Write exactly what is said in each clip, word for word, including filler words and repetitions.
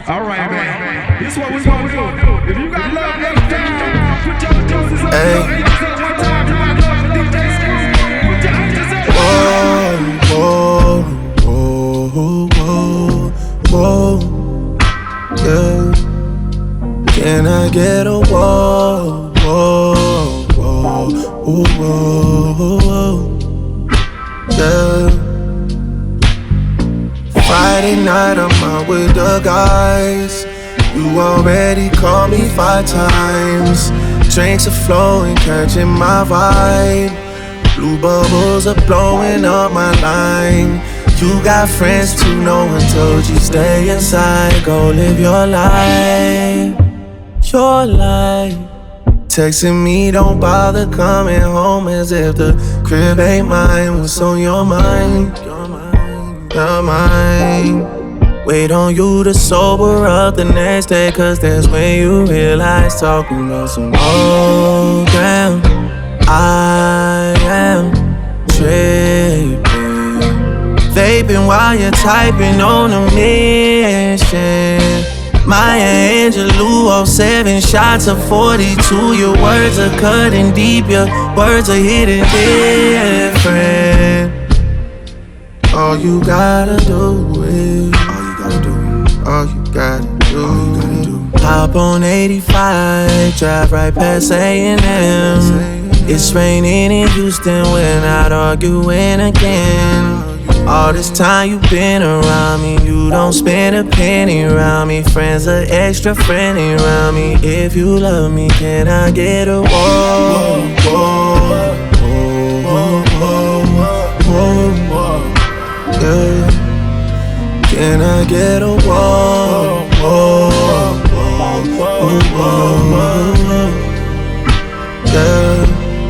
All right, man. This is what we gonna do. If you got love next time, put your doses up. Hey. One time, you got love for D J Screw. Put your hands up. Whoa, whoa, whoa, whoa, whoa, yeah. Can I get a whoa, whoa, whoa, whoa, whoa, whoa, yeah. Friday night, I'm out with the guys. You already called me five times. Drinks are flowing, catching my vibe. Blue bubbles are blowing up my line. You got friends too, no one told you stay inside. Go live your life, your life. Texting me, don't bother coming home, as if the crib ain't mine. What's on your mind? Your mind. Wait on you to sober up the next day, cause that's when you realize talking about some oh damn, I am tripping. Vaping while you're typing on a mission. Maya Angelou, oh seven shots of forty-two. Your words are cutting deep, your words are hitting different. All you gotta do is, all you gotta do, all you gotta do, all you gotta do. Hop on eighty-five, drive right past A and M. It's raining in Houston, we're not arguing again. All this time you been around me, you don't spend a penny around me. Friends are extra friendly around me. If you love me, can I get a whoa, whoa, whoa, whoa, whoa, whoa. Yeah. Can I get a whoa, whoa, whoa, whoa, whoa, whoa. Yeah.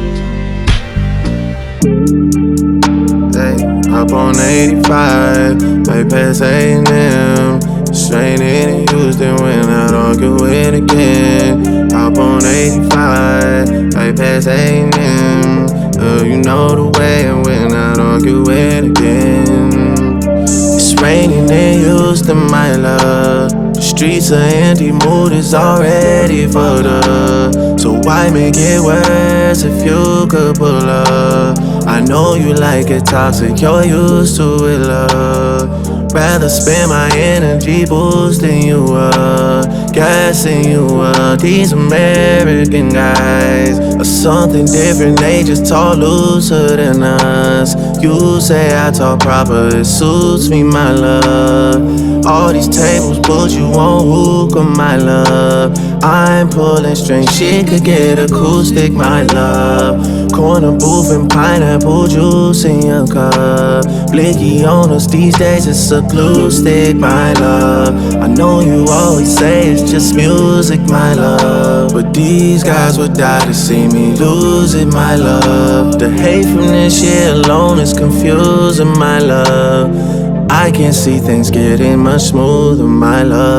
Hey, hop on eighty-five, right past A and M. Straight in Houston, we're not arguing again. Hop on eighty-five, right past A and M. Uh, you know the way, and we're not arguing again. It's raining in Houston, my love. The streets are empty, mood is already fucked up. So why make it worse if you could pull up? I know you like it toxic, you're used to it, love. Rather spend my energy boosting you up, gassing you up. These American guys are something different, they just talk looser than us. You say I talk proper, it suits me, my love. All these tables put you on hookah, my love. I'm pulling strings, she could get acoustic, my love. Corner booth and pineapple juice in your cup. Blicky on us these days, it's a glue stick, my love. I know you always say it's just music, my love, but these guys would die to see me lose it, my love. The hate from this year alone is confusing, my love. I can see things getting much smoother, my love.